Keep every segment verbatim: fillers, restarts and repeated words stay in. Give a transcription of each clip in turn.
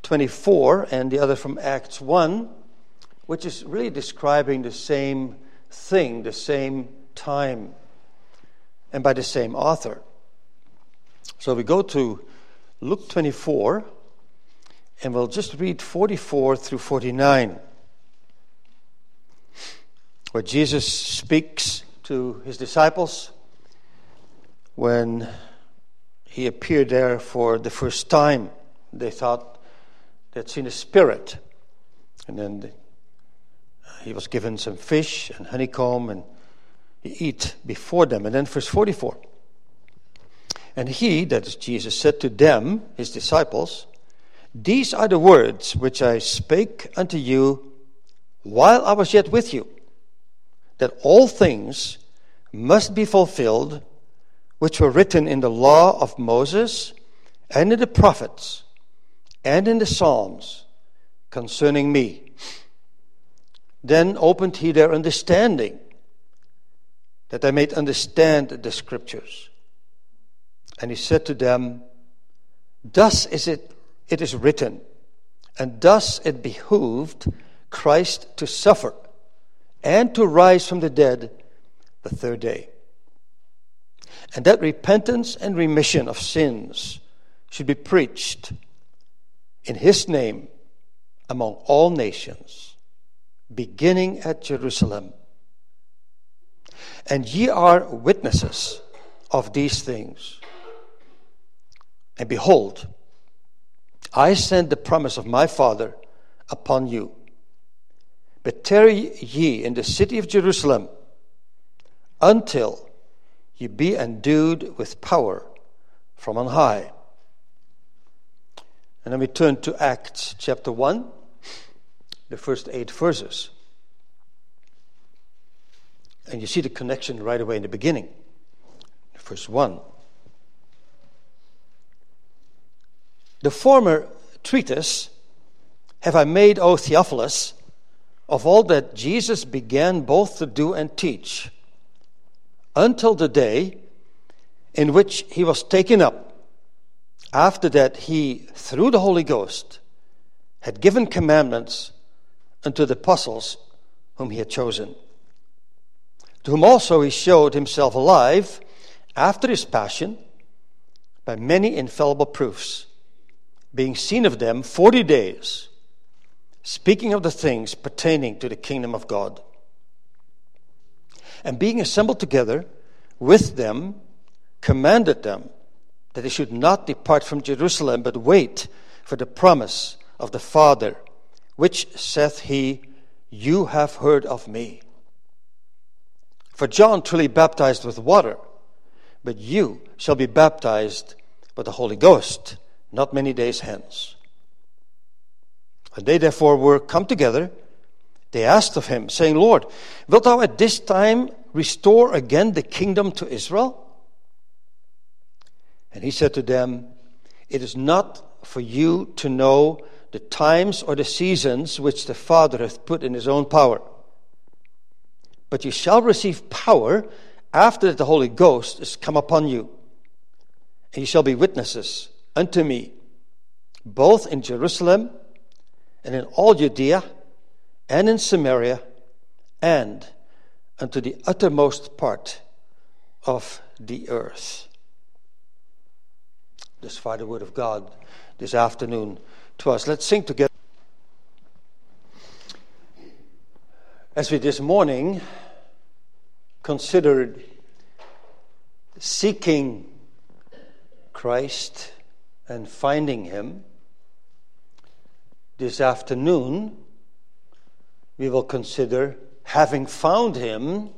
twenty-four and the other from Acts one, which is really describing the same thing, the same time, and by the same author. So we go to Luke twenty-four, and we'll just read forty-four through forty-nine, where Jesus speaks to his disciples when he appeared there for the first time. They thought they'd seen a spirit, and then the, he was given some fish and honeycomb, and he ate before them. And then verse forty-four. And he, that is Jesus, said to them, his disciples, "These are the words which I spake unto you while I was yet with you, that all things must be fulfilled which were written in the law of Moses and in the prophets and in the Psalms concerning me." Then opened he their understanding, that they might understand the Scriptures. And he said to them, "Thus is it, it is written, and thus it behooved Christ to suffer, and to rise from the dead the third day, and that repentance and remission of sins should be preached in his name among all nations, beginning at Jerusalem. And ye are witnesses of these things. And behold, I send the promise of my Father upon you. But tarry ye in the city of Jerusalem until ye be endued with power from on high." And then we turn to Acts chapter one, the first eight verses. And you see the connection right away in the beginning. Verse one. "The former treatise have I made, O Theophilus, of all that Jesus began both to do and teach, until the day in which he was taken up, after that he, through the Holy Ghost, had given commandments unto the apostles whom he had chosen, to whom also he showed himself alive after his passion by many infallible proofs, being seen of them forty days, speaking of the things pertaining to the kingdom of God. And being assembled together with them, commanded them that they should not depart from Jerusalem, but wait for the promise of the Father, which saith he, You have heard of me. For John truly baptized with water, but you shall be baptized with the Holy Ghost not many days hence. When they therefore were come together, they asked of him, saying, Lord, wilt thou at this time restore again the kingdom to Israel? And he said to them, It is not for you to know the times or the seasons which the Father hath put in his own power. But you shall receive power after that the Holy Ghost is come upon you. And you shall be witnesses unto me, both in Jerusalem and in all Judea and in Samaria and unto the uttermost part of the earth. This far the word of God this afternoon to us. Let's sing together. As we this morning considered seeking Christ and finding him, this afternoon we will consider having found him,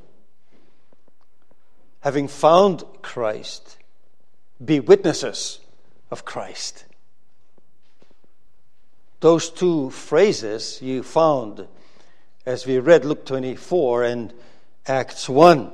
having found Christ, be witnesses of Christ. Those two phrases you found as we read Luke twenty-four and Acts one.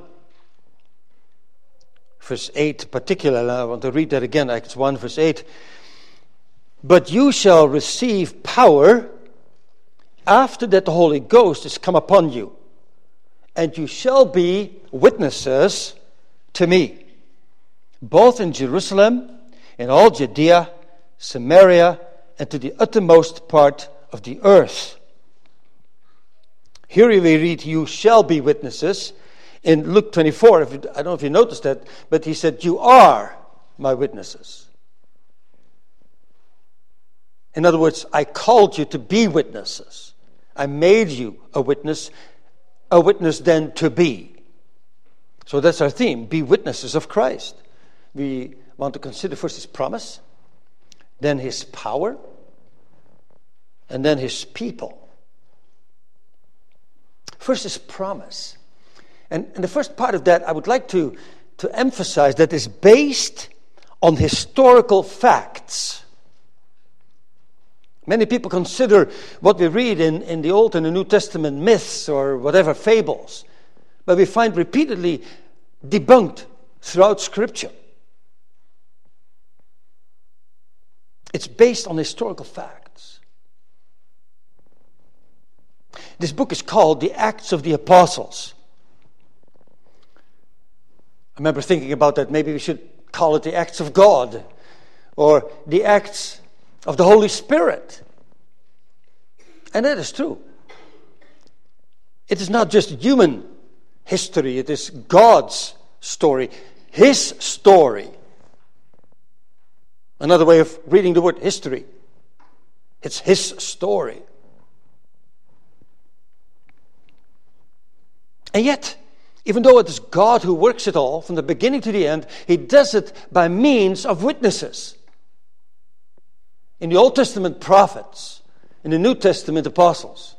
Verse eight particularly, I want to read that again, Acts one verse eight. But you shall receive power after that the Holy Ghost is come upon you, and you shall be witnesses to me, both in Jerusalem, in all Judea, Samaria, and to the uttermost part of the earth. Here we read, you shall be witnesses. In Luke twenty-four, if you, I don't know if you noticed that, but he said, you are my witnesses. In other words, I called you to be witnesses. I made you a witness, a witness then to be. So that's our theme, be witnesses of Christ. We want to consider first his promise, then his power, and then his people. First his promise. And, and the first part of that, I would like to, to emphasize that is based on historical facts. Many people consider what we read in, in the Old and the New Testament myths or whatever fables, but we find repeatedly debunked throughout Scripture. It's based on historical facts. This book is called The Acts of the Apostles. I remember thinking about that. Maybe we should call it the Acts of God or the Acts of the Holy Spirit. And that is true. It is not just human history. It is God's story. His story. Another way of reading the word history. It's his story. And yet, even though it is God who works it all from the beginning to the end, he does it by means of witnesses. In the Old Testament, prophets. In the New Testament, apostles.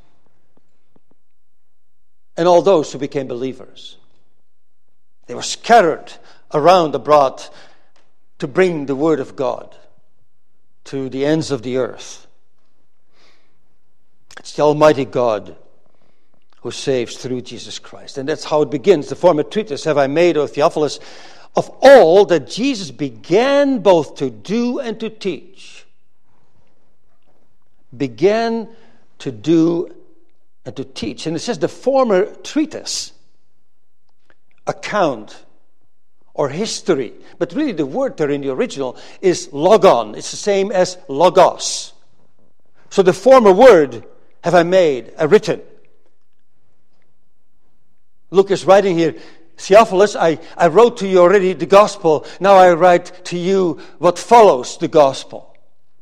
And all those who became believers. They were scattered around abroad to bring the word of God to the ends of the earth. It's the Almighty God who saves through Jesus Christ. And that's how it begins. The former treatise have I made, O Theophilus, of all that Jesus began both to do and to teach. Began to do and to teach. And it says the former treatise, account, or history. But really the word there in the original is logon. It's the same as logos. So the former word have I made, uh, written. Luke is writing here, Theophilus, I, I wrote to you already the gospel. Now I write to you what follows the gospel.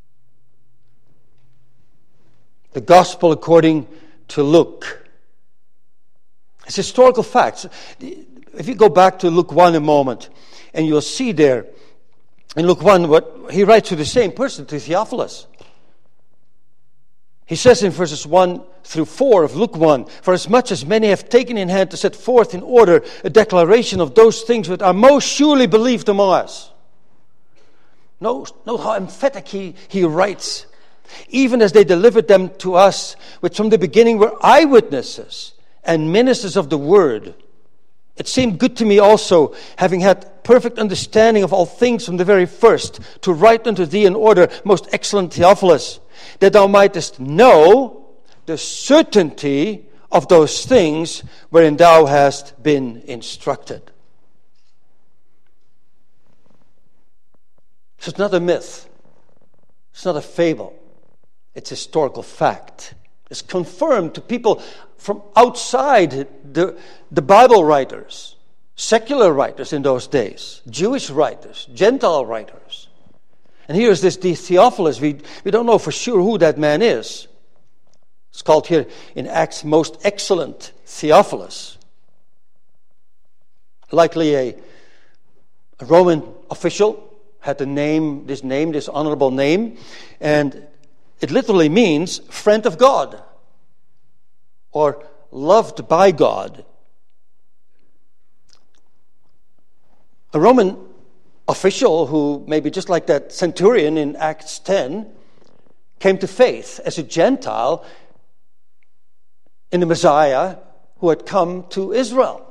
The gospel according to Luke. It's historical facts. If you go back to Luke one a moment, and you'll see there, in Luke one, what he writes to the same person, to Theophilus. He says in verses one through four of Luke one, for as much as many have taken in hand to set forth in order a declaration of those things that are most surely believed among us. Note, note how emphatic he, he writes. Even as they delivered them to us, which from the beginning were eyewitnesses and ministers of the word. It seemed good to me also, having had perfect understanding of all things from the very first, to write unto thee in order, most excellent Theophilus, that thou mightest know the certainty of those things wherein thou hast been instructed. So it's not a myth. It's not a fable. It's historical fact. It's confirmed to people from outside the, the Bible writers, secular writers in those days, Jewish writers, Gentile writers. And here is this Theophilus. We, we don't know for sure who that man is. It's called here in Acts, most excellent Theophilus. Likely a, a Roman official had the name, this name, this honorable name, and it literally means friend of God or loved by God. A Roman official who, maybe just like that centurion in Acts ten, came to faith as a Gentile in the Messiah who had come to Israel.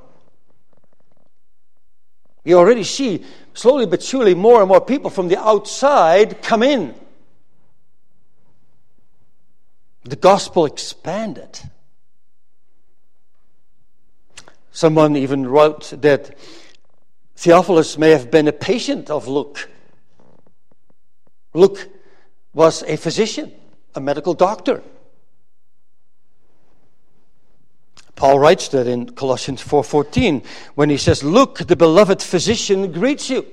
You already see, slowly but surely, more and more people from the outside come in. The gospel expanded. Someone even wrote that Theophilus may have been a patient of Luke. Luke was a physician, a medical doctor. Paul writes that in Colossians four fourteen when he says, "Look, the beloved physician greets you."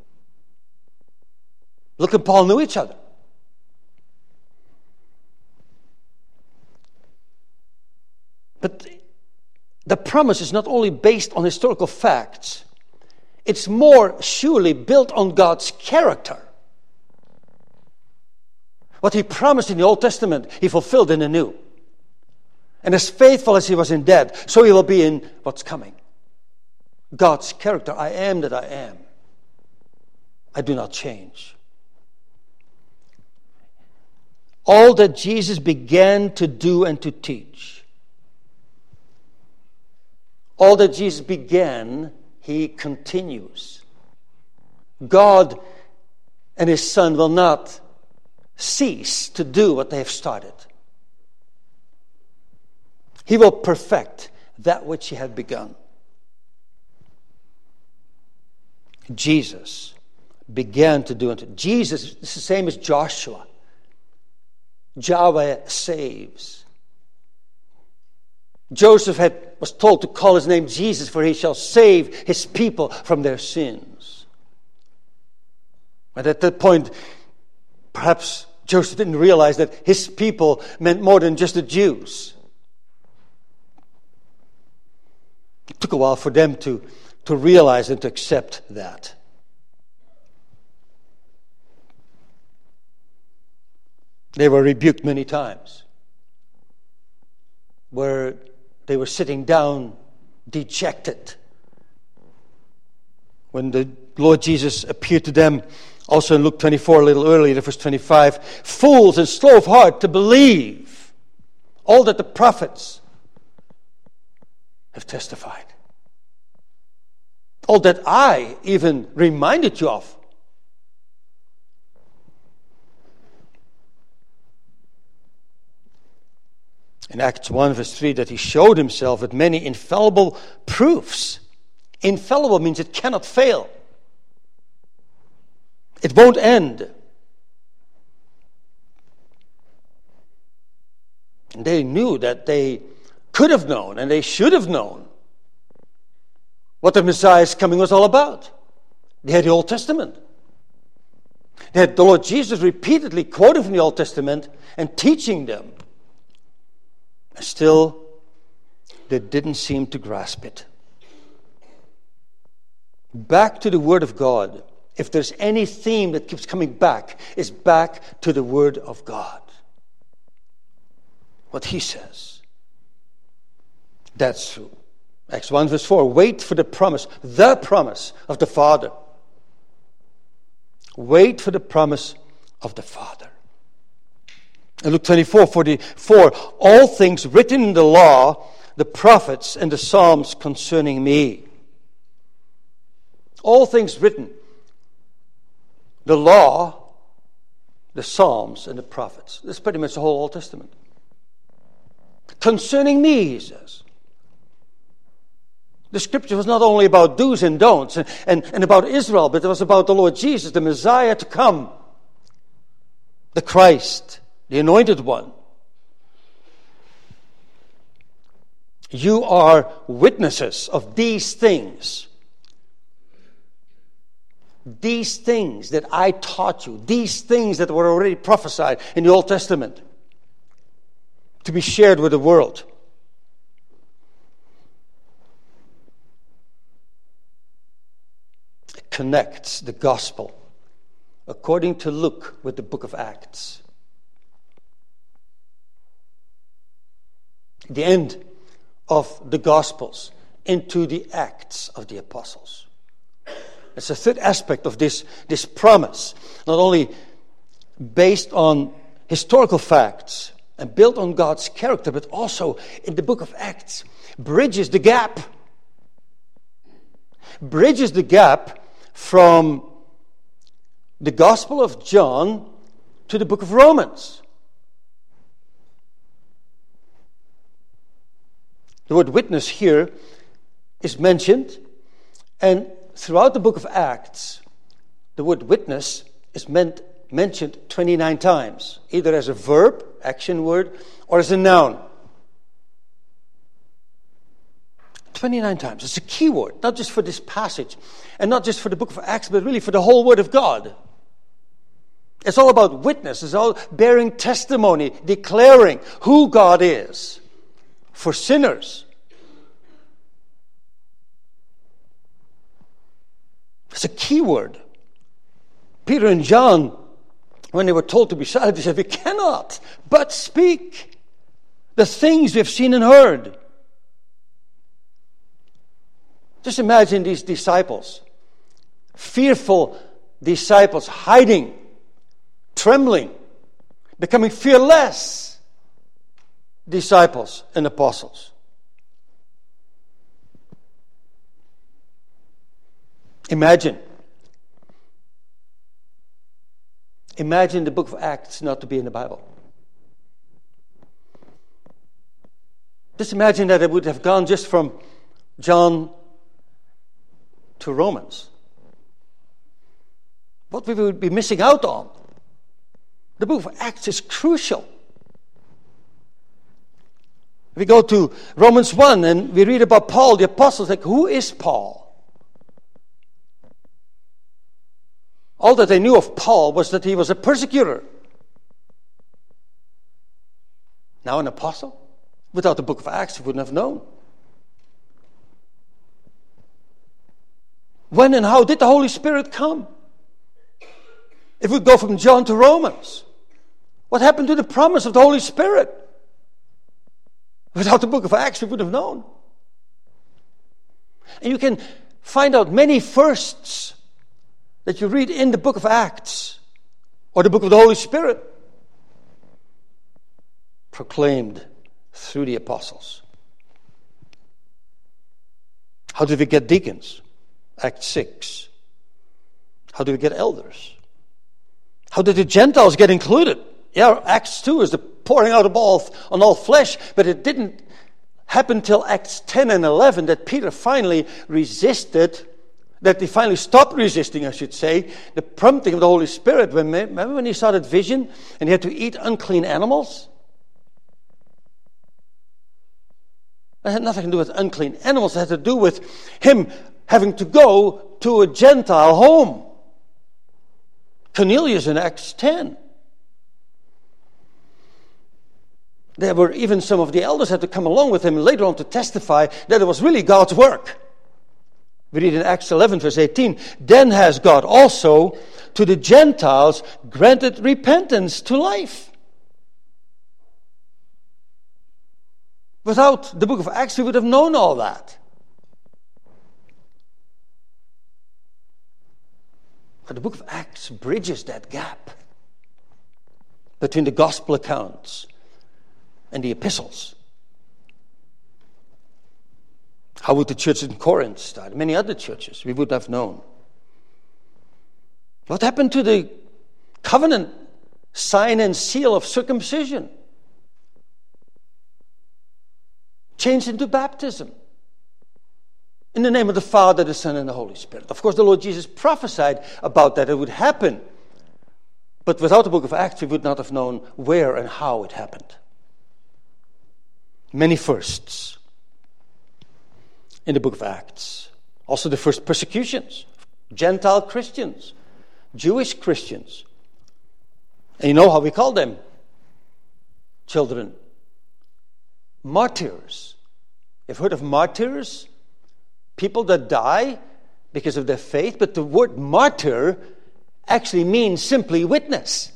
Luke and Paul knew each other. But the promise is not only based on historical facts, it's more surely built on God's character. What he promised in the Old Testament, he fulfilled in the New. And as faithful as he was in that, so he will be in what's coming. God's character, I am that I am. I do not change. All that Jesus began to do and to teach, all that Jesus began, he continues. God and his Son will not cease to do what they have started. He will perfect that which he had begun. Jesus began to do it. Jesus is the same as Joshua. Yahweh saves. Joseph had, was told to call his name Jesus, for he shall save his people from their sins. And at that point, perhaps Joseph didn't realize that his people meant more than just the Jews. It took a while for them to, to realize and to accept that. They were rebuked many times, where they were sitting down dejected. When the Lord Jesus appeared to them, also in Luke twenty-four, a little earlier, verse twenty-five, "Fools and slow of heart to believe all that the prophets have testified. All that I even reminded you of." In Acts one, verse three, that he showed himself with many infallible proofs. Infallible means it cannot fail. It won't end. And they knew that they could have known and they should have known what the Messiah's coming was all about. They had the Old Testament. They had the Lord Jesus repeatedly quoting from the Old Testament and teaching them. And still, they didn't seem to grasp it. Back to the Word of God. If there's any theme that keeps coming back, it's back to the Word of God. What he says. That's true. Acts one verse four, wait for the promise, the promise of the Father. Wait for the promise of the Father. In Luke twenty-four forty-four, all things written in the law, the prophets, and the Psalms concerning me. All things written. The law, the Psalms, and the prophets. This is pretty much the whole Old Testament. Concerning me, he says. The scripture was not only about do's and don'ts and, and, and about Israel, but it was about the Lord Jesus, the Messiah to come. The Christ, the Anointed One. You are witnesses of these things. These things that I taught you, these things that were already prophesied in the Old Testament, to be shared with the world. It connects the gospel, according to Luke, with the book of Acts. The end of the Gospels into the Acts of the Apostles. It's a third aspect of this, this promise, not only based on historical facts and built on God's character, but also in the book of Acts, bridges the gap. Bridges the gap from the Gospel of John to the book of Romans. The word witness here is mentioned, and throughout the book of Acts, the word witness is meant mentioned twenty-nine times, either as a verb, action word, or as a noun. twenty-nine times. It's a key word, not just for this passage, and not just for the book of Acts, but really for the whole Word of God. It's all about witness. It's all bearing testimony, declaring who God is for sinners. It's a key word. Peter and John, when they were told to be silent, they said, we cannot but speak the things we have seen and heard. Just imagine these disciples, fearful disciples, hiding, trembling, becoming fearless disciples and apostles. Imagine. Imagine the book of Acts not to be in the Bible. Just imagine that it would have gone just from John to Romans. What we would be missing out on. The book of Acts is crucial. We go to Romans one and we read about Paul, the apostle. Like, who is Paul? All that they knew of Paul was that he was a persecutor. Now an apostle? Without the book of Acts, he wouldn't have known. When and how did the Holy Spirit come? If we go from John to Romans, what happened to the promise of the Holy Spirit? Without the book of Acts, we wouldn't have known. And you can find out many firsts that you read in the book of Acts or the book of the Holy Spirit proclaimed through the apostles. How did we get deacons? Acts six. How do we get elders? How did the Gentiles get included? Yeah, Acts two is the pouring out of all on all flesh, but it didn't happen till Acts ten and eleven that Peter finally resisted, that he finally stopped resisting, I should say, the prompting of the Holy Spirit. Remember when he saw that vision and he had to eat unclean animals? That had nothing to do with unclean animals. It had to do with him having to go to a Gentile home. Cornelius in Acts ten. There were even some of the elders had to come along with him later on to testify that it was really God's work. We read in Acts eleven verse eighteen, then has God also to the Gentiles granted repentance to life. Without the book of Acts, we would have known all that. But the book of Acts bridges that gap between the gospel accounts and the epistles. How would the church in Corinth start? Many other churches we would have known. What happened to the covenant sign and seal of circumcision? Changed into baptism. In the name of the Father, the Son, and the Holy Spirit. Of course, the Lord Jesus prophesied about that it would happen. But without the book of Acts, we would not have known where and how it happened. Many firsts in the book of Acts. Also the first persecutions. Gentile Christians. Jewish Christians. And you know how we call them? Children. Martyrs. You've heard of martyrs? People that die because of their faith. But the word martyr actually means simply witness.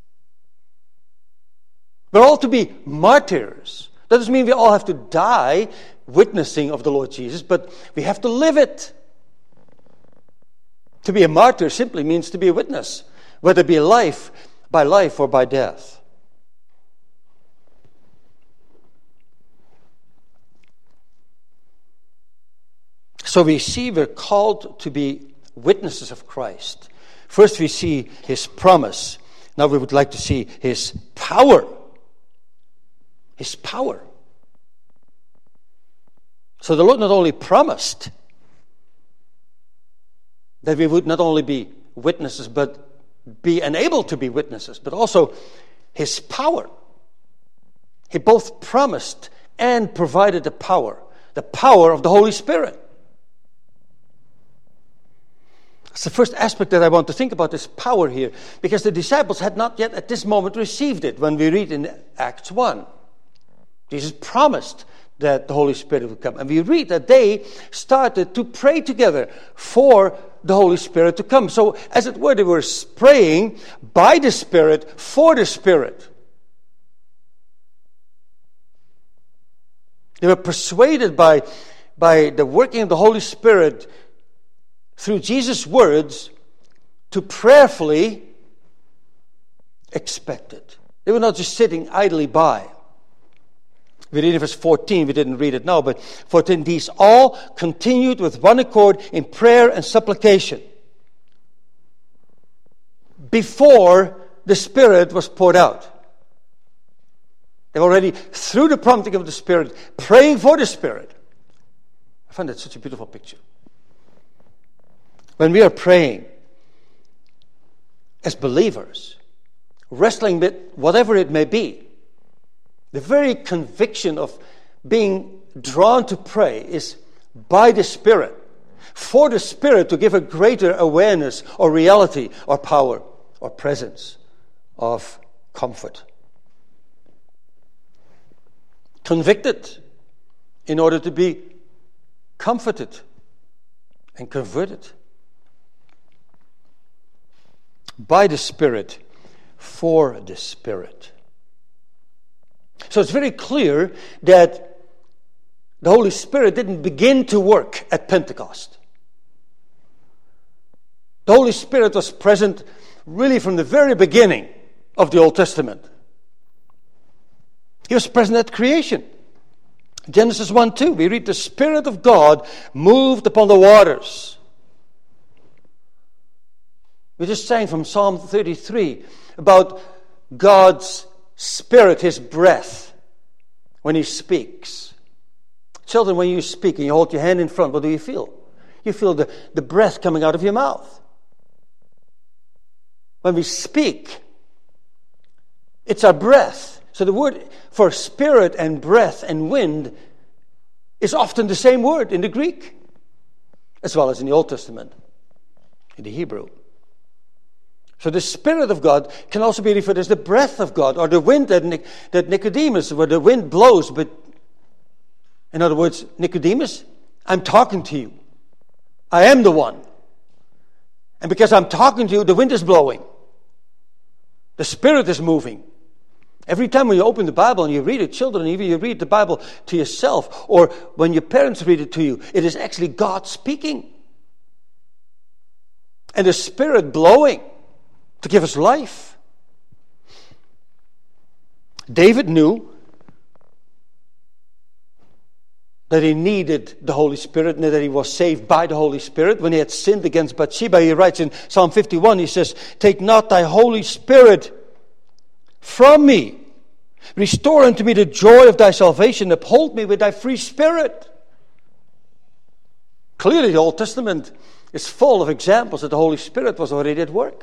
We're all to be martyrs. That doesn't mean we all have to die witnessing of the Lord Jesus, but we have to live it. To be a martyr simply means to be a witness, whether it be life by life or by death. So we see we're called to be witnesses of Christ. First we see his promise. Now we would like to see his power. His power. So the Lord not only promised that we would not only be witnesses, but be and able to be witnesses, but also his power. He both promised and provided the power, the power of the Holy Spirit. That's the first aspect that I want to think about, this power here, because the disciples had not yet at this moment received it. When we read in Acts one, Jesus promised that the Holy Spirit would come. And we read that they started to pray together for the Holy Spirit to come. So, as it were, they were praying by the Spirit for the Spirit. They were persuaded by, by the working of the Holy Spirit through Jesus' words to prayerfully expect it. They were not just sitting idly by. We read in verse fourteen, we didn't read it now, but fourteen, these all continued with one accord in prayer and supplication before the Spirit was poured out. They were already, through the prompting of the Spirit, praying for the Spirit. I find that such a beautiful picture. When we are praying as believers, wrestling with whatever it may be, the very conviction of being drawn to pray is by the Spirit, for the Spirit to give a greater awareness or reality or power or presence of comfort. Convicted in order to be comforted and converted. By the Spirit, for the Spirit. So it's very clear that the Holy Spirit didn't begin to work at Pentecost. The Holy Spirit was present really from the very beginning of the Old Testament. He was present at creation. Genesis one two, we read, the Spirit of God moved upon the waters. We just sang from Psalm thirty-three about God's Spirit, His breath, when He speaks. Children, when you speak and you hold your hand in front, what do you feel? You feel the, the breath coming out of your mouth. When we speak, it's our breath. So the word for spirit and breath and wind is often the same word in the Greek, as well as in the Old Testament, in the Hebrew. So the Spirit of God can also be referred as the breath of God, or the wind that, Nic- that Nicodemus, where the wind blows. But in other words, Nicodemus, I'm talking to you. I am the one. And because I'm talking to you, the wind is blowing. The Spirit is moving. Every time when you open the Bible and you read it, children, even you read the Bible to yourself, or when your parents read it to you, it is actually God speaking. And the Spirit blowing to give us life. David knew that he needed the Holy Spirit and that he was saved by the Holy Spirit. When he had sinned against Bathsheba, he writes in Psalm fifty-one, he says, take not thy Holy Spirit from me. Restore unto me the joy of thy salvation. Uphold me with thy free spirit. Clearly, the Old Testament is full of examples that the Holy Spirit was already at work.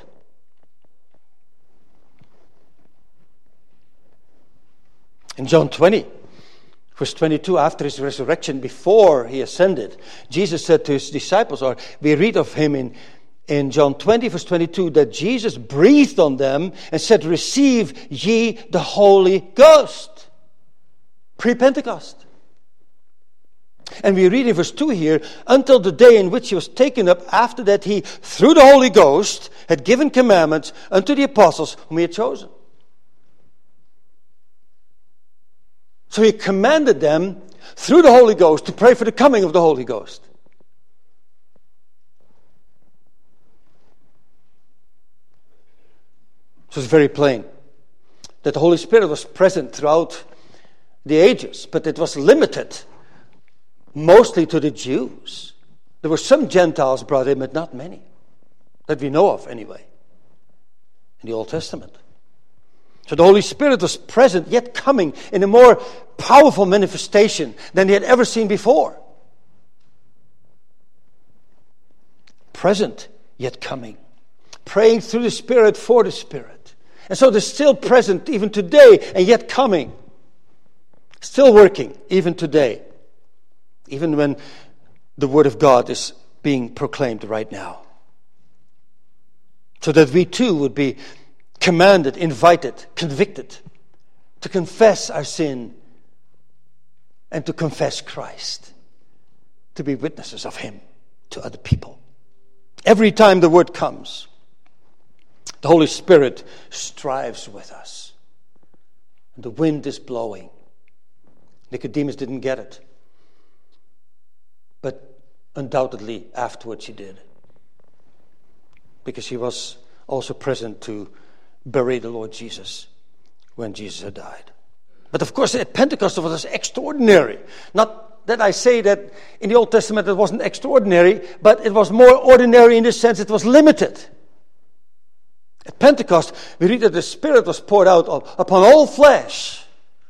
In John twenty, verse twenty-two, after his resurrection, before he ascended, Jesus said to his disciples, or we read of him in In John twenty, verse twenty-two, that Jesus breathed on them and said, receive ye the Holy Ghost. Pre-Pentecost. And we read in verse two here, until the day in which he was taken up, after that he, through the Holy Ghost, had given commandments unto the apostles whom he had chosen. So he commanded them, through the Holy Ghost, to pray for the coming of the Holy Ghost. So it's very plain that the Holy Spirit was present throughout the ages, but it was limited mostly to the Jews. There were some Gentiles brought in, but not many, that we know of anyway, in the Old Testament. So the Holy Spirit was present, yet coming in a more powerful manifestation than they had ever seen before. Present, yet coming. praying through the Spirit for the Spirit. And so they're still present even today, and yet coming. Still working even today. Even when the Word of God is being proclaimed right now. So that we too would be commanded, invited, convicted to confess our sin and to confess Christ, to be witnesses of Him to other people. Every time the Word comes, the Holy Spirit strives with us. And the wind is blowing. Nicodemus didn't get it. But undoubtedly afterwards he did. Because he was also present to bury the Lord Jesus when Jesus had died. But of course at Pentecost it was extraordinary. Not that I say that in the Old Testament it wasn't extraordinary, but it was more ordinary in the sense it was limited. At Pentecost we read that the Spirit was poured out upon all flesh.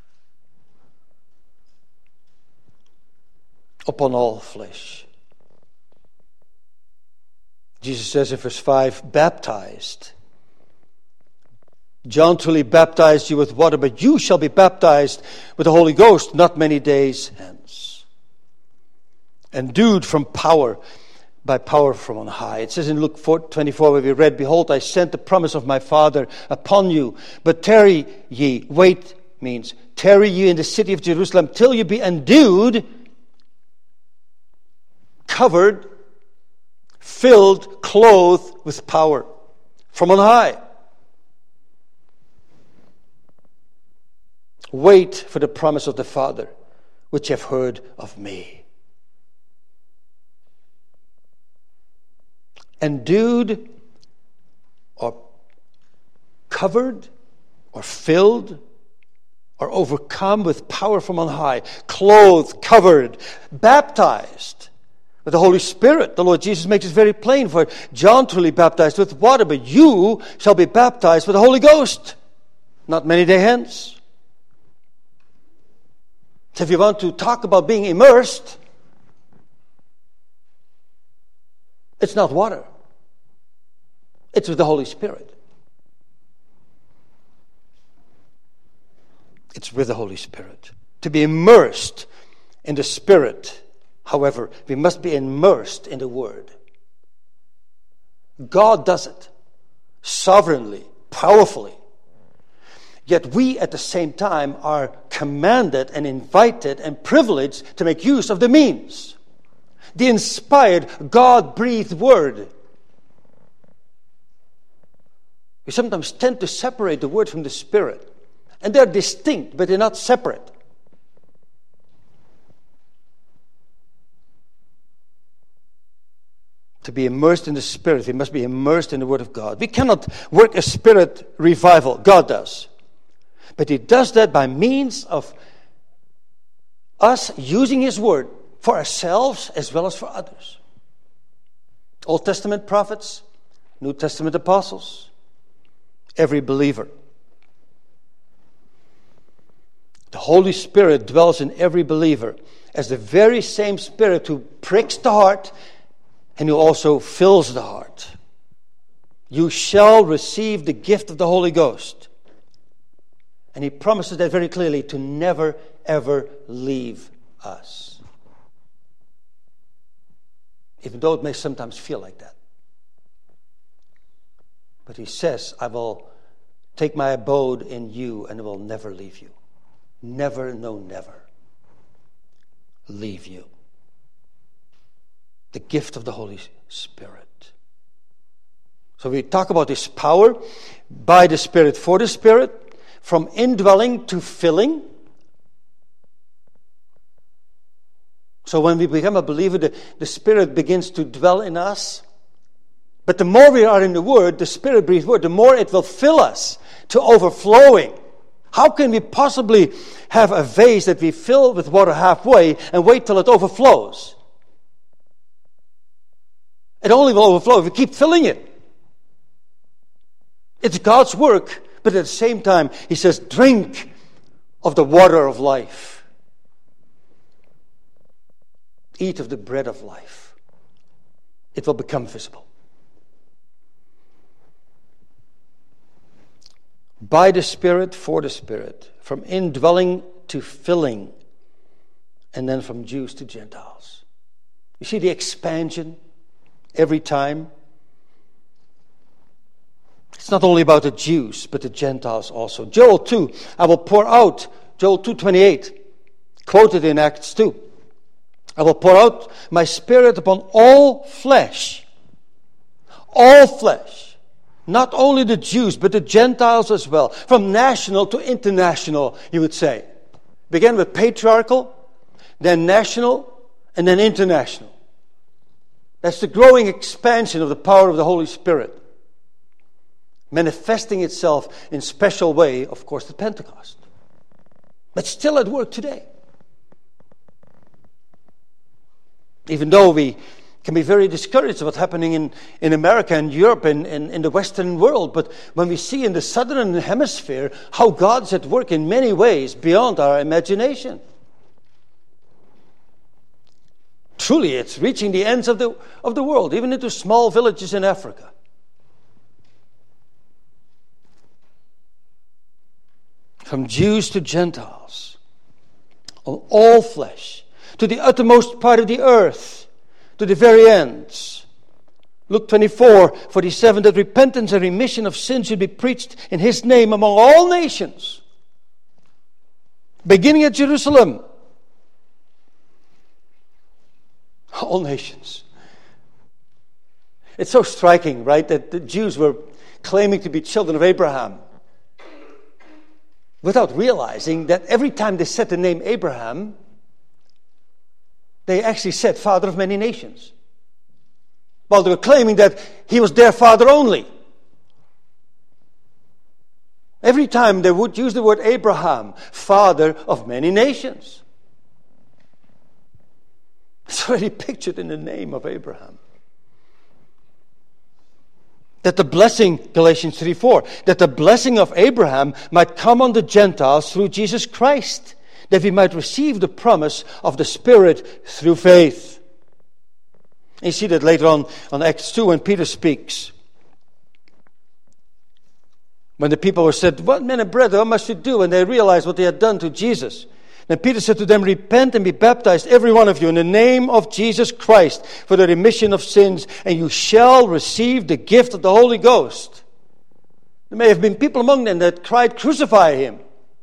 Upon all flesh. Jesus says in verse five, baptized. John truly baptized you with water, but you shall be baptized with the Holy Ghost not many days hence. Endued from power, by power from on high. It says in Luke four twenty-four where we read, behold, I sent the promise of my Father upon you, but tarry ye. Wait means tarry ye in the city of Jerusalem till you be endued, covered, filled, clothed with power from on high. Wait for the promise of the Father, which you have heard of me. Endued, or covered, or filled, or overcome with power from on high, clothed, covered, baptized with the Holy Spirit. The Lord Jesus makes it very plain, for John truly baptized with water, but you shall be baptized with the Holy Ghost not many days hence. So if you want to talk about being immersed, it's not water. It's with the Holy Spirit. It's with the Holy Spirit. To be immersed in the Spirit, however, we must be immersed in the Word. God does it sovereignly, powerfully. Yet we at the same time are commanded and invited and privileged to make use of the means. The inspired, God-breathed Word. We sometimes tend to separate the Word from the Spirit. And they're distinct, but they're not separate. To be immersed in the Spirit, we must be immersed in the Word of God. We cannot work a Spirit revival. God does. But He does that by means of us using His Word for ourselves as well as for others. Old Testament prophets, New Testament apostles, every believer. The Holy Spirit dwells in every believer as the very same Spirit who pricks the heart and who also fills the heart. You shall receive the gift of the Holy Ghost. And He promises that very clearly, to never, ever leave us. Even though it may sometimes feel like that. But He says, I will take my abode in you and I will never leave you. Never, no, never leave you. The gift of the Holy Spirit. So we talk about this power by the Spirit, for the Spirit, from indwelling to filling. So when we become a believer, the, the Spirit begins to dwell in us. But the more we are in the Word, the Spirit-breathed Word, the more it will fill us to overflowing. How can we possibly have a vase that we fill with water halfway and wait till it overflows? It only will overflow if we keep filling it. It's God's work, but at the same time, He says, drink of the water of life. Eat of the bread of life. It will become visible. by the Spirit, for the Spirit, from indwelling to filling, and then from Jews to Gentiles. You see the expansion every time? It's not only about the Jews, but the Gentiles also. Joel two, I will pour out, Joel two twenty-eight, quoted in Acts two. I will pour out my Spirit upon all flesh. All flesh. Not only the Jews, but the Gentiles as well. From national to international, you would say. Began with patriarchal, then national, and then international. That's the growing expansion of the power of the Holy Spirit. Manifesting itself in special way, of course, at Pentecost. But still at work today. Even though we can be very discouraged of what's happening in, in America and Europe and in, in the Western world, but when we see in the Southern Hemisphere how God's at work in many ways beyond our imagination. Truly, it's reaching the ends of the, of the world, even into small villages in Africa. From Jews to Gentiles, of all flesh, to the uttermost part of the earth, to the very ends. Luke twenty-four, forty-seven, that repentance and remission of sins should be preached in His name among all nations, beginning at Jerusalem. All nations. It's so striking, right, that the Jews were claiming to be children of Abraham, without realizing that every time they said the name Abraham, they actually said father of many nations. While they were claiming that he was their father only. Every time they would use the word Abraham, father of many nations. It's already pictured in the name of Abraham. That the blessing, Galatians three four, that the blessing of Abraham might come on the Gentiles through Jesus Christ, that we might receive the promise of the Spirit through faith. And you see that later on on Acts two when Peter speaks. When the people were said, what men and brethren, what must you do? And they realized what they had done to Jesus. Then Peter said to them, repent and be baptized, every one of you, in the name of Jesus Christ, for the remission of sins, and you shall receive the gift of the Holy Ghost. There may have been people among them that cried, crucify him.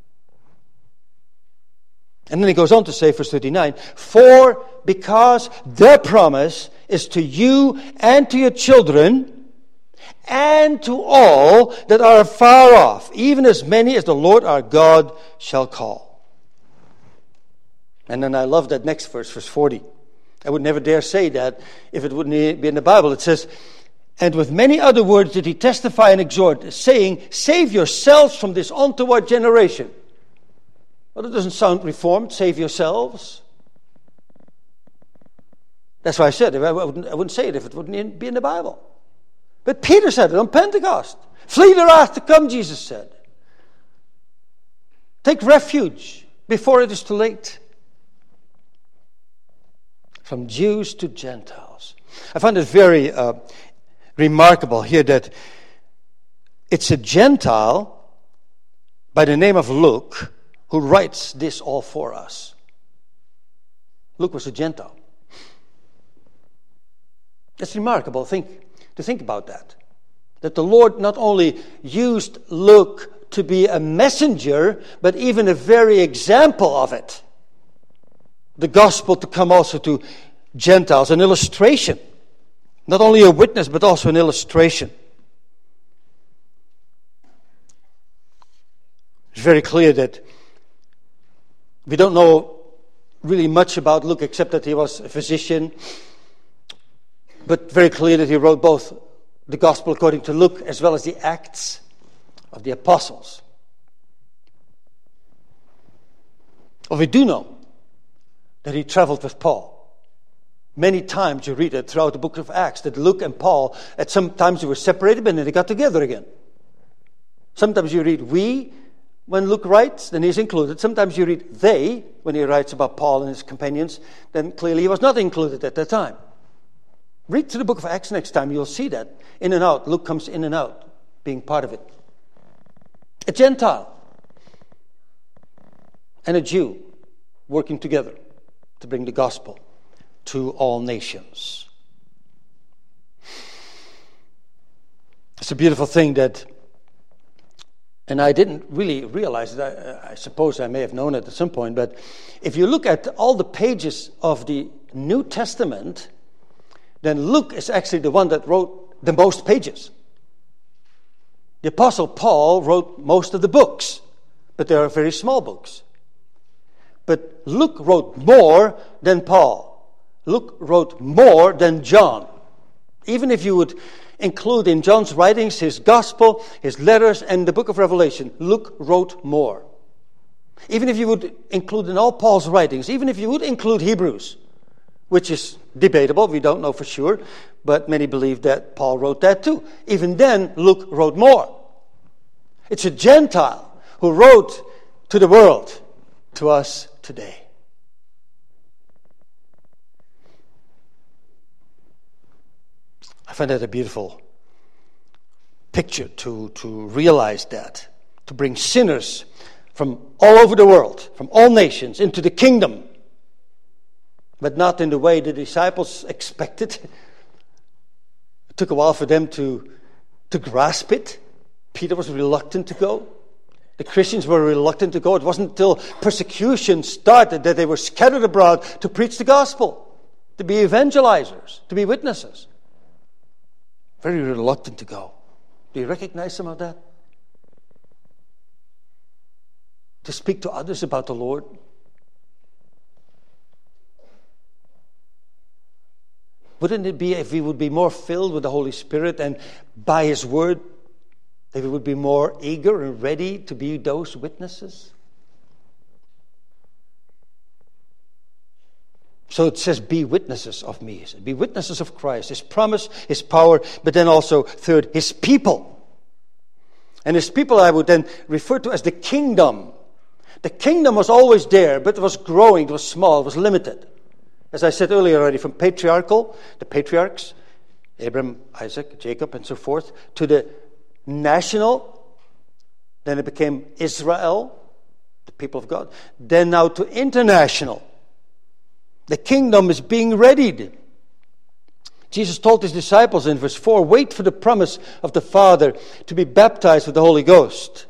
And then he goes on to say, verse thirty-nine, for because the promise is to you and to your children, and to all that are far off, even as many as the Lord our God shall call. And then I love that next verse, verse forty. I would never dare say that if it wouldn't be in the Bible. It says, and with many other words did he testify and exhort, saying, save yourselves from this untoward generation. Well, it doesn't sound reformed, save yourselves. That's why I said, I wouldn't, I wouldn't say it if it wouldn't be in the Bible. But Peter said it on Pentecost. Flee the wrath to come, Jesus said. Take refuge before it is too late. From Jews to Gentiles. I find it very uh, remarkable here that it's a Gentile by the name of Luke who writes this all for us. Luke was a Gentile. It's remarkable think, to think about that. That the Lord not only used Luke to be a messenger, but even a very example of it. The gospel to come also to Gentiles, an illustration. Not only a witness, but also an illustration. It's very clear that we don't know really much about Luke except that he was a physician. But very clear that he wrote both the gospel according to Luke as well as the Acts of the Apostles. Well, we do know that he traveled with Paul. Many times you read it throughout the book of Acts that Luke and Paul, at some times they were separated, but then they got together again. Sometimes you read we, when Luke writes, then he's included. Sometimes you read they, when he writes about Paul and his companions, then clearly he was not included at that time. Read through the book of Acts next time, you'll see that. In and out, Luke comes in and out, being part of it. A Gentile and a Jew working together to bring the gospel to all nations. It's a beautiful thing that, and I didn't really realize it. I, I suppose I may have known it at some point, but if you look at all the pages of the New Testament, then Luke is actually the one that wrote the most pages. The Apostle Paul wrote most of the books, but they are very small books. But Luke wrote more than Paul. Luke wrote more than John. Even if you would include in John's writings his gospel, his letters, and the book of Revelation, Luke wrote more. Even if you would include in all Paul's writings, even if you would include Hebrews, which is debatable, we don't know for sure, but many believe that Paul wrote that too. Even then, Luke wrote more. It's a Gentile who wrote to the world, to us today. I find that a beautiful picture to, to realize that, to bring sinners from all over the world, from all nations, into the kingdom, but not in the way the disciples expected. It took a while for them to, to grasp it. Peter was reluctant to go. The Christians were reluctant to go. It wasn't until persecution started that they were scattered abroad to preach the gospel, to be evangelizers, to be witnesses. Very reluctant to go. Do you recognize some of that? To speak to others about the Lord. Wouldn't it be if we would be more filled with the Holy Spirit and by His Word, that we would be more eager and ready to be those witnesses? So it says, be witnesses of me. Be witnesses of Christ, His promise, His power, but then also, third, His people. And His people I would then refer to as the kingdom. The kingdom was always there, but it was growing, it was small, it was limited. As I said earlier already, from patriarchal, the patriarchs, Abraham, Isaac, Jacob, and so forth, to the national, then it became Israel, the people of God, then now to international. The kingdom is being readied. Jesus told His disciples in verse four, wait for the promise of the Father to be baptized with the Holy Ghost.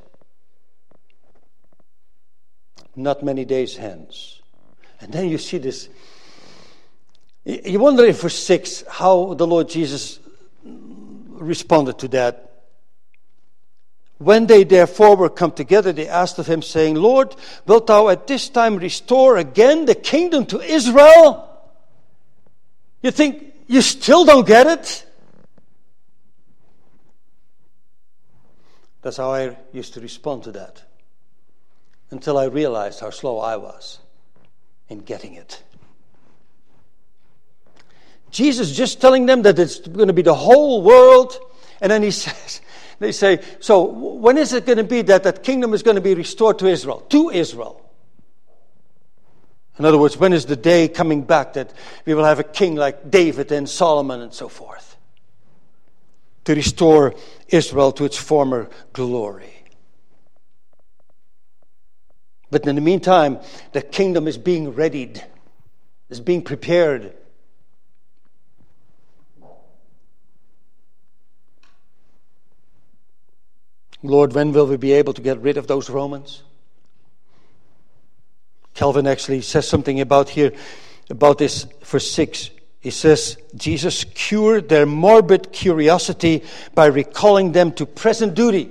Not many days hence. And then you see this. You wonder in verse six how the Lord Jesus responded to that. When they therefore were come together, they asked of Him, saying, Lord, wilt Thou at this time restore again the kingdom to Israel? You think you still don't get it? That's how I used to respond to that, until I realized how slow I was in getting it. Jesus just telling them that it's going to be the whole world, and then He says, they say, so when is it going to be that that kingdom is going to be restored to Israel? To Israel. In other words, when is the day coming back that we will have a king like David and Solomon and so forth? To restore Israel to its former glory. But in the meantime, the kingdom is being readied, is being prepared. Lord, when will we be able to get rid of those Romans? Calvin actually says something about here, about this, verse six. He says, Jesus cured their morbid curiosity by recalling them to present duty.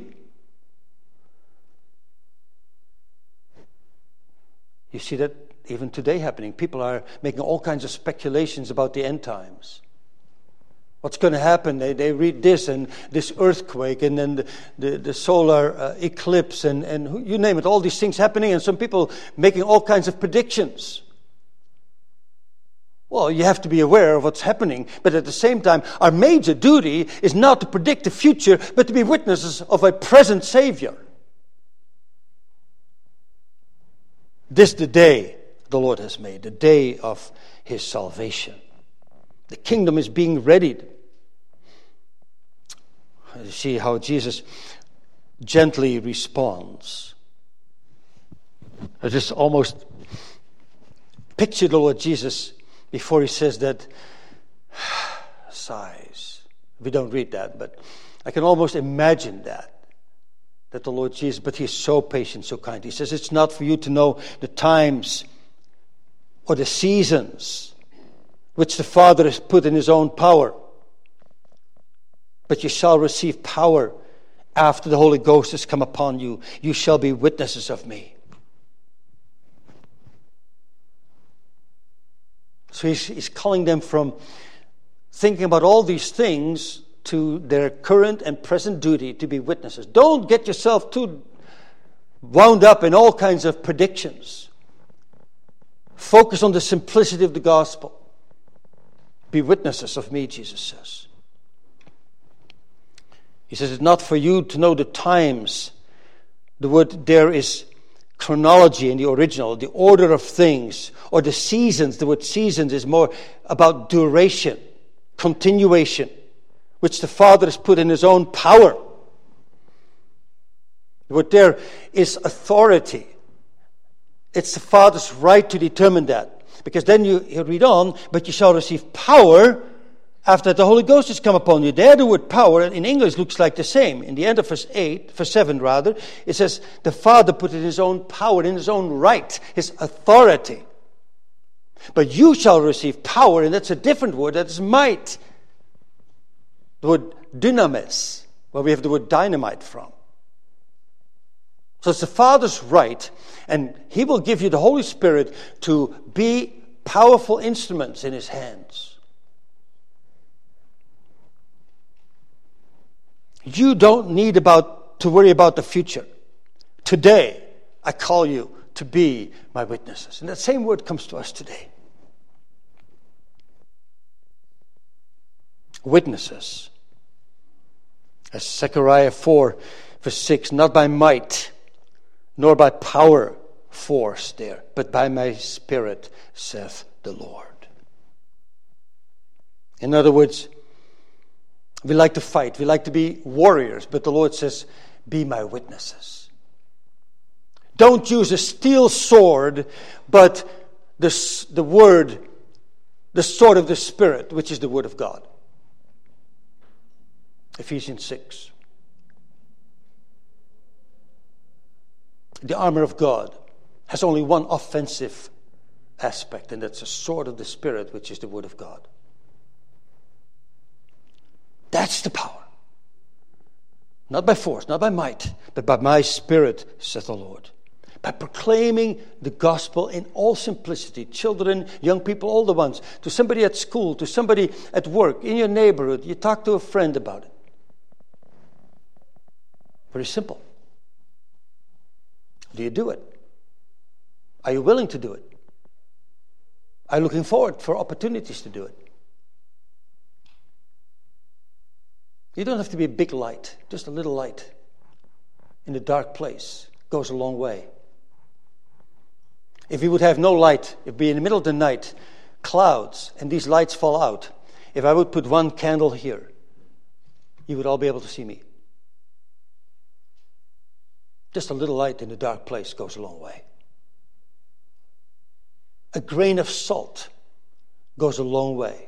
You see that even today happening. People are making all kinds of speculations about the end times. What's going to happen? They they read this and this earthquake and then the, the, the solar uh, eclipse and, and you name it, all these things happening, and some people making all kinds of predictions. Well, you have to be aware of what's happening, but at the same time, our major duty is not to predict the future, but to be witnesses of a present Savior. This is the day the Lord has made, the day of His salvation. The kingdom is being readied. You see how Jesus gently responds. I just almost picture the Lord Jesus before he says that, sighs. We don't read that, but I can almost imagine that. That the Lord Jesus, but he is so patient, so kind. He says, it's not for you to know the times or the seasons which the Father has put in his own power. But you shall receive power after the Holy Ghost has come upon you. You shall be witnesses of me. So he's, he's calling them from thinking about all these things to their current and present duty to be witnesses. Don't get yourself too wound up in all kinds of predictions. Focus on the simplicity of the gospel. Be witnesses of me, Jesus says. He says it's not for you to know the times. The word there is chronology in the original, the order of things, or the seasons. The word seasons is more about duration, continuation, which the Father has put in his own power. The word there is authority. It's the Father's right to determine that. Because then you, you read on, but you shall receive power after the Holy Ghost has come upon you. There the word power in English looks like the same. In the end of verse eight, verse seven rather, it says the Father put in his own power, in his own right, his authority. But you shall receive power, and that's a different word, that's might. The word dynamis, where we have the word dynamite from. So it's the Father's right, and he will give you the Holy Spirit to be powerful instruments in his hands. You don't need about to worry about the future. Today, I call you to be my witnesses. And that same word comes to us today. Witnesses. As Zechariah four, verse six, not by might, nor by power, force there, but by my Spirit, saith the Lord. In other words, we like to fight, we like to be warriors, but the Lord says, be my witnesses. Don't use a steel sword, but the, the word, the sword of the Spirit, which is the word of God. Ephesians six. The armor of God has only one offensive aspect, and that's the sword of the Spirit, which is the word of God. That's the power. Not by force, not by might, but by my Spirit, saith the Lord. By proclaiming the gospel in all simplicity. Children, young people, all the ones. To somebody at school, to somebody at work, in your neighborhood. You talk to a friend about it. Very simple. Do you do it? Are you willing to do it? Are you looking forward for opportunities to do it? You don't have to be a big light. Just a little light in a dark place goes a long way. If we would have no light, it'd be in the middle of the night, clouds, and these lights fall out. If I would put one candle here, you would all be able to see me. Just a little light in a dark place goes a long way. A grain of salt goes a long way.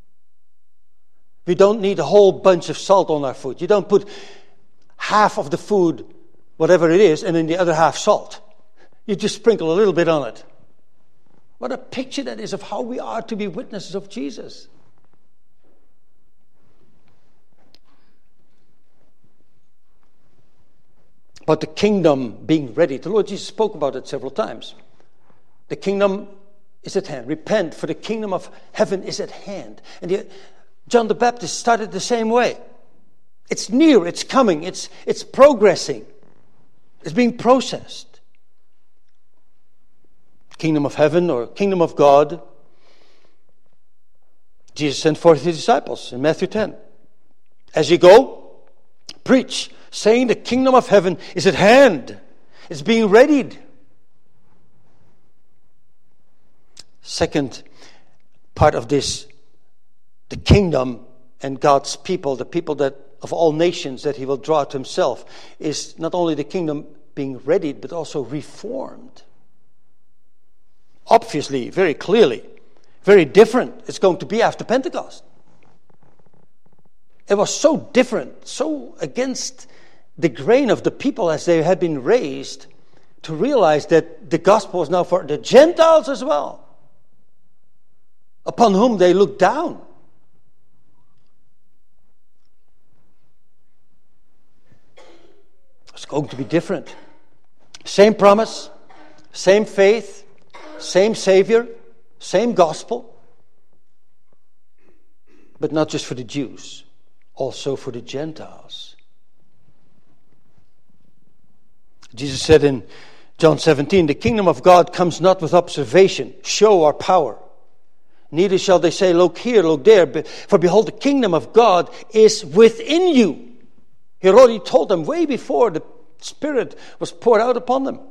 We don't need a whole bunch of salt on our food. You don't put half of the food, whatever it is, and then the other half salt. You just sprinkle a little bit on it. What a picture that is of how we are to be witnesses of Jesus. But the kingdom being ready. The Lord Jesus spoke about it several times. The kingdom is at hand. Repent, for the kingdom of heaven is at hand. And the, John the Baptist started the same way. It's near, it's coming, it's, it's progressing. It's being processed. Kingdom of heaven or kingdom of God. Jesus sent forth his disciples in Matthew ten. As you go, preach, saying the kingdom of heaven is at hand. It's being readied. Second part of this, the kingdom and God's people, the people that of all nations that he will draw to himself is not only the kingdom being readied, but also reformed. Obviously, very clearly, very different it's going to be after Pentecost. It was so different, so against the grain of the people as they had been raised, to realize that the gospel is now for the Gentiles as well, upon whom they look down. It's going to be different. Same promise, same faith, same Savior, same gospel, but not just for the Jews, also for the Gentiles. Jesus said in John seventeen, the kingdom of God comes not with observation, show, or power. Neither shall they say, look here, look there. For behold, the kingdom of God is within you. He already told them way before the Spirit was poured out upon them.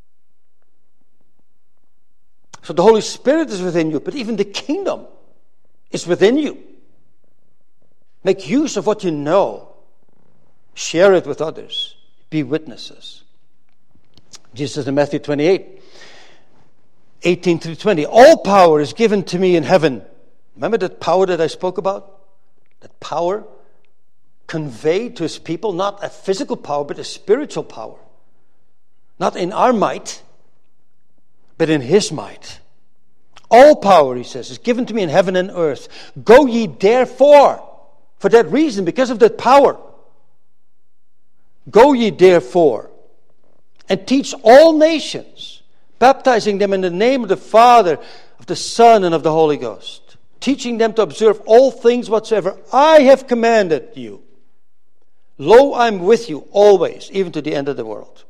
So the Holy Spirit is within you, but even the kingdom is within you. Make use of what you know. Share it with others. Be witnesses. Jesus says in Matthew twenty-eight, eighteen through twenty, all power is given to me in heaven. Remember that power that I spoke about? That power conveyed to his people, not a physical power, but a spiritual power. Not in our might, but in his might. All power, he says, is given to me in heaven and earth. Go ye therefore, for that reason, because of that power. Go ye therefore, and teach all nations, baptizing them in the name of the Father, of the Son, and of the Holy Ghost, teaching them to observe all things whatsoever I have commanded you. Lo, I am with you always, even to the end of the world.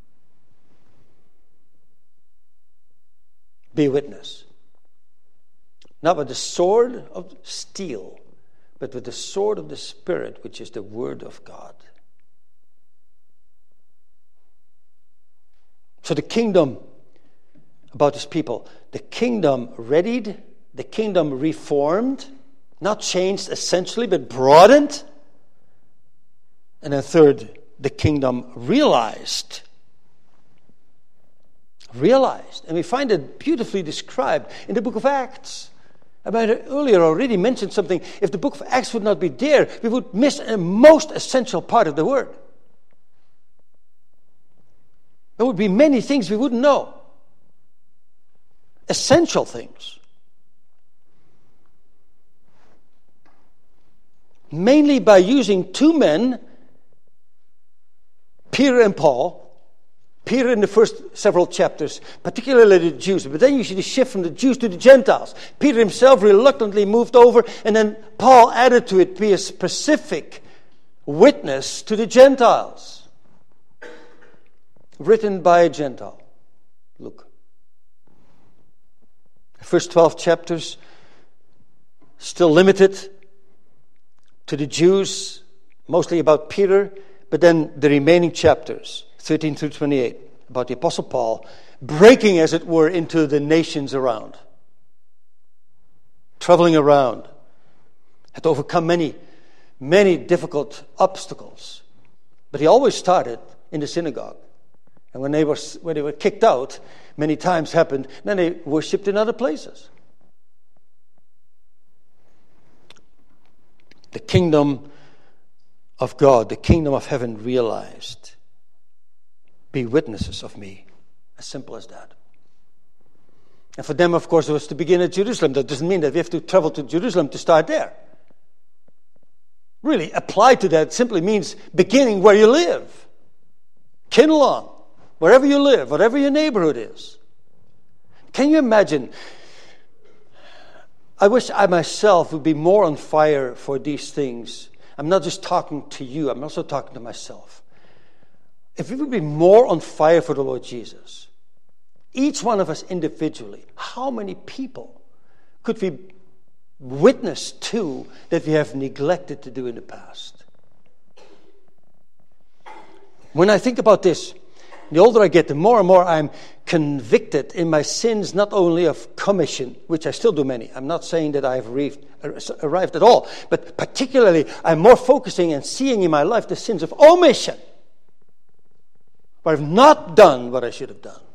Be a witness. Not with the sword of steel, but with the sword of the Spirit, which is the Word of God. So the kingdom about his people, the kingdom readied, the kingdom reformed, not changed essentially, but broadened. And then third, the kingdom realized. Realized. And we find it beautifully described in the book of Acts. I might have earlier already mentioned something. If the book of Acts would not be there, we would miss a most essential part of the word. There would be many things we wouldn't know. Essential things. Mainly by using two men, Peter and Paul. Peter in the first several chapters, particularly the Jews. But then you see the shift from the Jews to the Gentiles. Peter himself reluctantly moved over, and then Paul added to it, be a specific witness to the Gentiles. Written by a Gentile. Look. The first twelve chapters, still limited to the Jews, mostly about Peter, but then the remaining chapters, thirteen through twenty-eight, about the Apostle Paul, breaking, as it were, into the nations around. Traveling around. Had to overcome many, many difficult obstacles. But he always started in the synagogue. And when they were, when they were kicked out, many times happened, then they worshipped in other places. The kingdom of God, the kingdom of heaven realized. Be witnesses of me. As simple as that. And for them, of course, it was to begin at Jerusalem. That doesn't mean that we have to travel to Jerusalem to start there. Really, apply to that simply means beginning where you live. Kinlawn, wherever you live, whatever your neighborhood is. Can you imagine? I wish I myself would be more on fire for these things. I'm not just talking to you, I'm also talking to myself. If we would be more on fire for the Lord Jesus, each one of us individually, how many people could we witness to that we have neglected to do in the past? When I think about this, The older I get, the more and more I'm convicted in my sins, not only of commission, which I still do many. I'm not saying that I've arrived, arrived at all, but particularly I'm more focusing and seeing in my life the sins of omission, where I've not done what I should have done.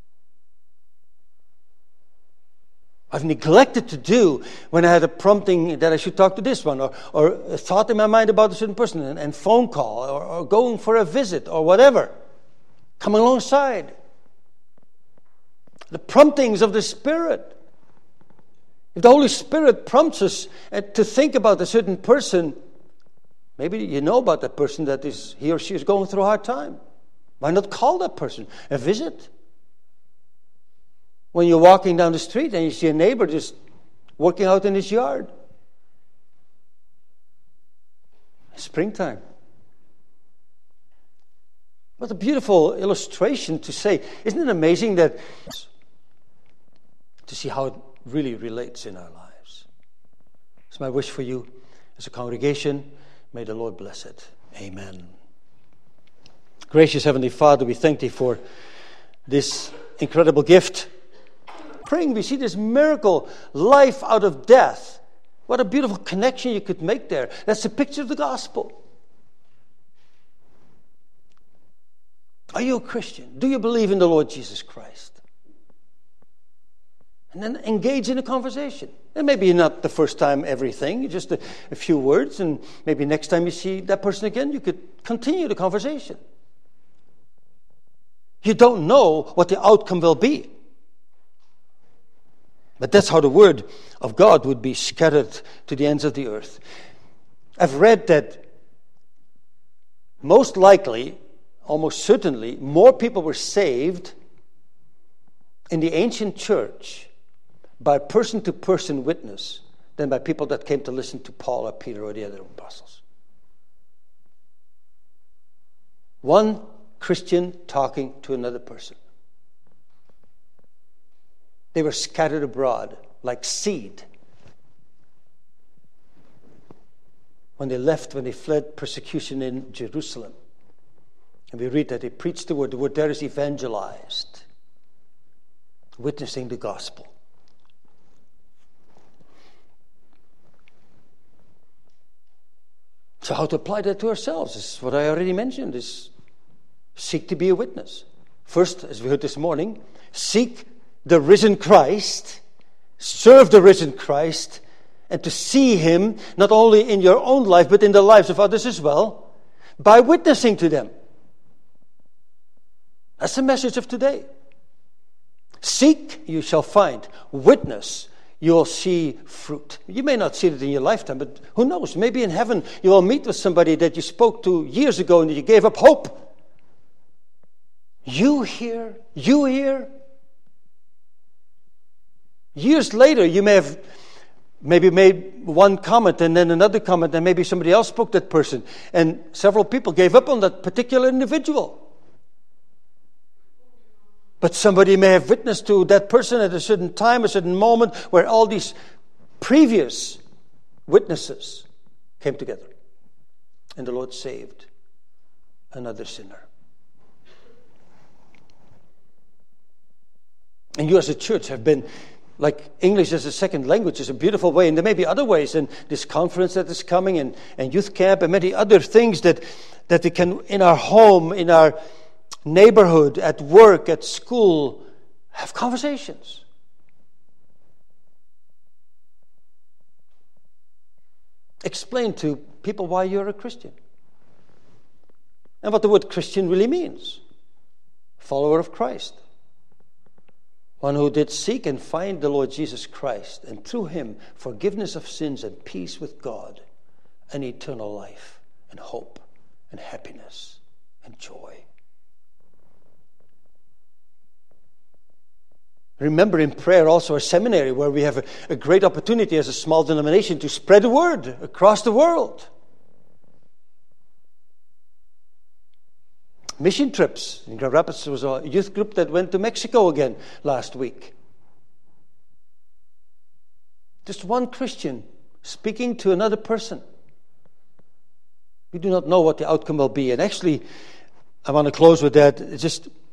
I've neglected to do when I had a prompting that I should talk to this one, or, or a thought in my mind about a certain person, and, and phone call, or, or going for a visit, or whatever. Come alongside. The promptings of the Spirit. If the Holy Spirit prompts us to think about a certain person, maybe you know about that person that is he or she is going through a hard time. Why not call that person a visit? When you're walking down the street and you see a neighbor just working out in his yard. Springtime. What a beautiful illustration to say. Isn't it amazing that to see how it really relates in our lives? It's my wish for you as a congregation. May the Lord bless it. Amen. Gracious Heavenly Father, we thank Thee for this incredible gift. Praying, we see this miracle, life out of death. What a beautiful connection you could make there. That's a picture of the gospel. Are you a Christian? Do you believe in the Lord Jesus Christ? And then engage in a conversation. And maybe not the first time everything, just a, a few words, and maybe next time you see that person again, you could continue the conversation. You don't know what the outcome will be. But that's how the word of God would be scattered to the ends of the earth. I've read that most likely, almost certainly, more people were saved in the ancient church by person-to-person witness than by people that came to listen to Paul or Peter or the other apostles. One Christian talking to another person. They were scattered abroad like seed. When they left, when they fled persecution in Jerusalem. And we read that they preached the word. The word there is evangelized. Witnessing the gospel. So how to apply that to ourselves is what I already mentioned, is seek to be a witness. First, as we heard this morning, seek the risen Christ, serve the risen Christ, and to see Him not only in your own life, but in the lives of others as well, by witnessing to them. That's the message of today. Seek, you shall find. Witness, you will see fruit. You may not see it in your lifetime, but who knows? Maybe in heaven you will meet with somebody that you spoke to years ago and you gave up hope. You here, you here. Years later, you may have maybe made one comment and then another comment, and maybe somebody else spoke to that person, and several people gave up on that particular individual. But somebody may have witnessed to that person at a certain time, a certain moment, where all these previous witnesses came together, and the Lord saved another sinner. And you as a church have been, like English as a second language is a beautiful way, and there may be other ways, and this conference that is coming, and, and youth camp, and many other things that, that we can, in our home, in our neighborhood, at work, at school, have conversations. Explain to people why you're a Christian. And what the word Christian really means. Follower of Christ. One who did seek and find the Lord Jesus Christ, and through Him forgiveness of sins and peace with God, and eternal life, and hope, and happiness, and joy. Remember in prayer also our seminary, where we have a, a great opportunity as a small denomination to spread the word across the world. Mission trips. In Grand Rapids, there was a youth group that went to Mexico again last week. Just one Christian speaking to another person. We do not know what the outcome will be. And actually, I want to close with that. It's just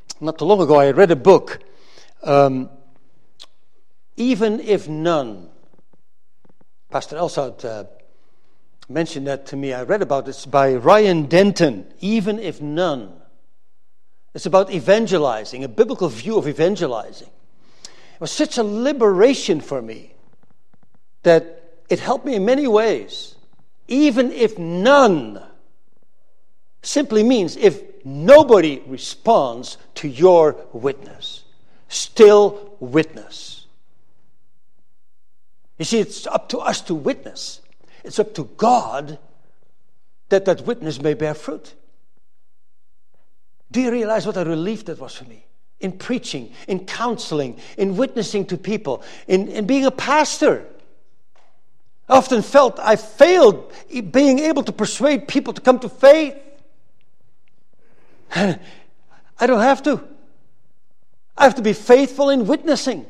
not too long ago, I read a book, um, Even If None. Pastor Elshout uh, mentioned that to me. I read about this by Ryan Denton, Even If None. It's about evangelizing, a biblical view of evangelizing. It was such a liberation for me that it helped me in many ways. Even if none simply means if nobody responds to your witness, still witness. You see, it's up to us to witness. It's up to God that that witness may bear fruit. Do you realize what a relief that was for me? In preaching, in counseling, in witnessing to people, in, in being a pastor. I often felt I failed being able to persuade people to come to faith. I don't have to. I have to be faithful in witnessing.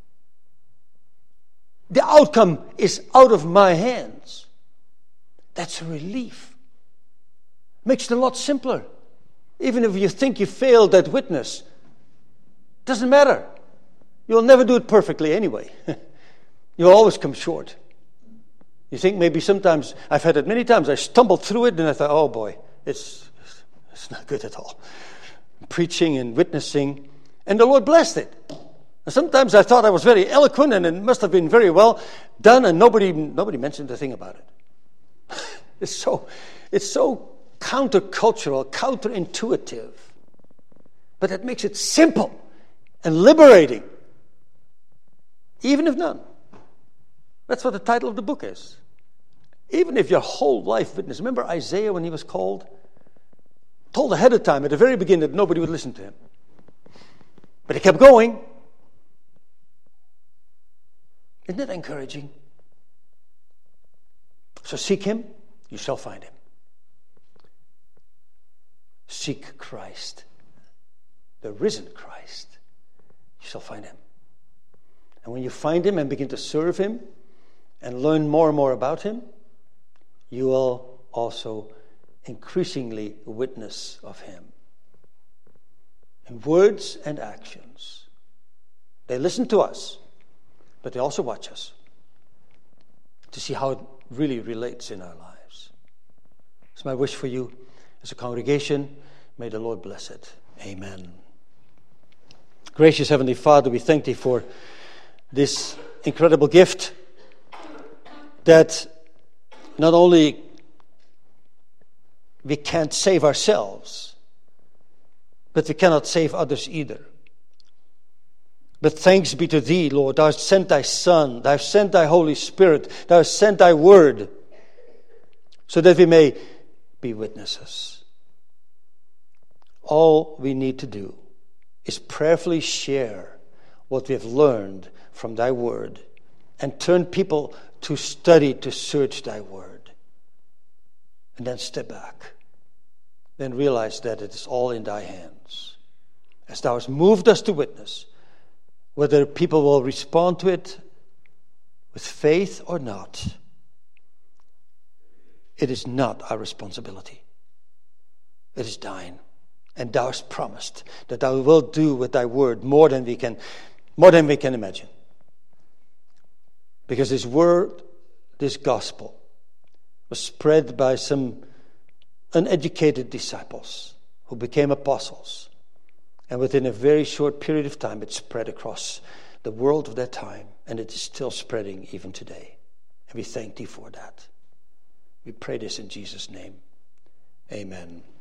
The outcome is out of my hands. That's a relief. Makes it a lot simpler. Even if you think you failed that witness, doesn't matter. You'll never do it perfectly anyway. You'll always come short. You think maybe sometimes, I've had it many times, I stumbled through it and I thought, oh boy, it's, it's not good at all. Preaching and witnessing, and the Lord blessed it. And sometimes I thought I was very eloquent and it must have been very well done, and nobody nobody mentioned a thing about it. It's so it's so countercultural, counterintuitive. But that makes it simple and liberating. Even if none. That's what the title of the book is. Even if your whole life witness. Remember Isaiah when he was called? Told ahead of time at the very beginning that nobody would listen to him. But he kept going. Isn't that encouraging? So seek him, you shall find him. Seek Christ, the risen Christ, you shall find him. And when you find him and begin to serve him and learn more and more about him, you will also increasingly witness of him. In words and actions. They listen to us, but they also watch us to see how it really relates in our lives. It's my wish for you as a congregation. May the Lord bless it. Amen. Gracious Heavenly Father, we thank thee for this incredible gift that not only we can't save ourselves, but we cannot save others either. But thanks be to thee, Lord. Thou hast sent thy Son. Thou hast sent thy Holy Spirit. Thou hast sent thy word so that we may be witnesses. All we need to do is prayerfully share what we have learned from thy word and turn people to study, to search thy word. And then step back. Then realize that it is all in thy hands. As thou hast moved us to witness, whether people will respond to it with faith or not, it is not our responsibility. It is thine. And thou hast promised that thou wilt do with thy word more than we can, more than we can imagine. Because this word, this gospel, was spread by some uneducated disciples who became apostles. And within a very short period of time, it spread across the world of that time. And it is still spreading even today. And we thank thee for that. We pray this in Jesus' name. Amen.